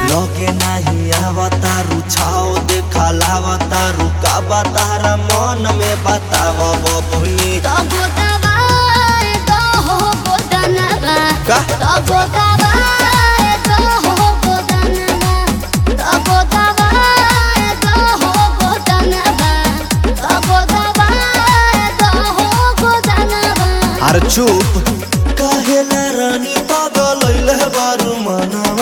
लगे नहीं आवतारू छाओ देखा लावतारू का बतारा मन में बताव बबुनी का अरे चुप कहेला रानी पागल लइले बारू मनवा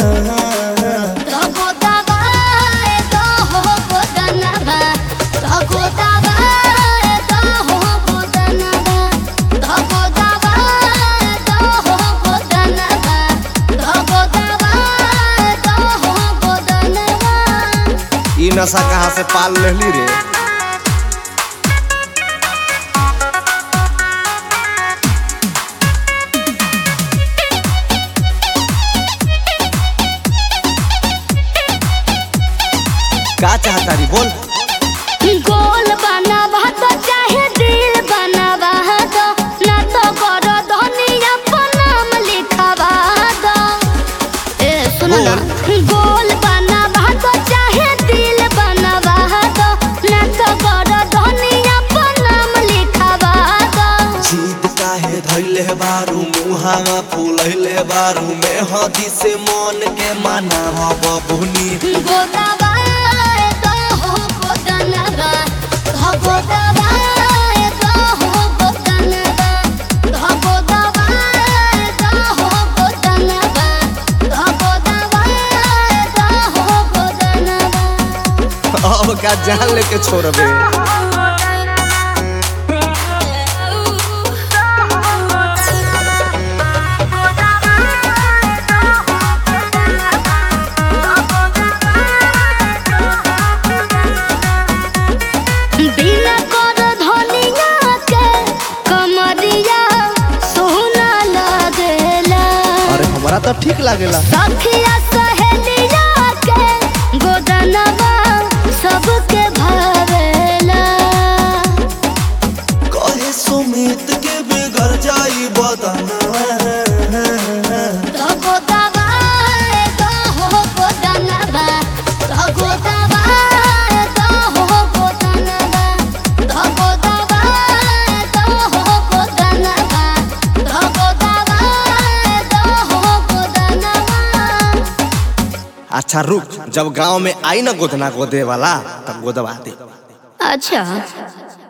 ई नशा कहाँ से पाल लेली रे का चाहता री बोल गोल बनावा तो चाहे दिल बनावा दो ना तो करो धनिया पर नाम लिखवा दो ए सुनो ना गोल बनावा तो चाहे दिल बनावा दो ना तो करो धनिया पर नाम लिखवा दो जीत काहे धइले बारू मुहावा फूलैले बारू में हदी से मन के मनावा बबुनी गोदावा अब का जान लेके छोड़बे बिना कर धनिया के कमरिया सोना लगेला अरे हमारा तो ठीक लागेला सखिया सहेलिया के गोदनवा सबके भावेला कहे सुमित के बिगड़ जाई बदनवा अच्छा रुक जब गांव में आई ना गोदना गोदे वाला तब गोदवा दे अच्छा।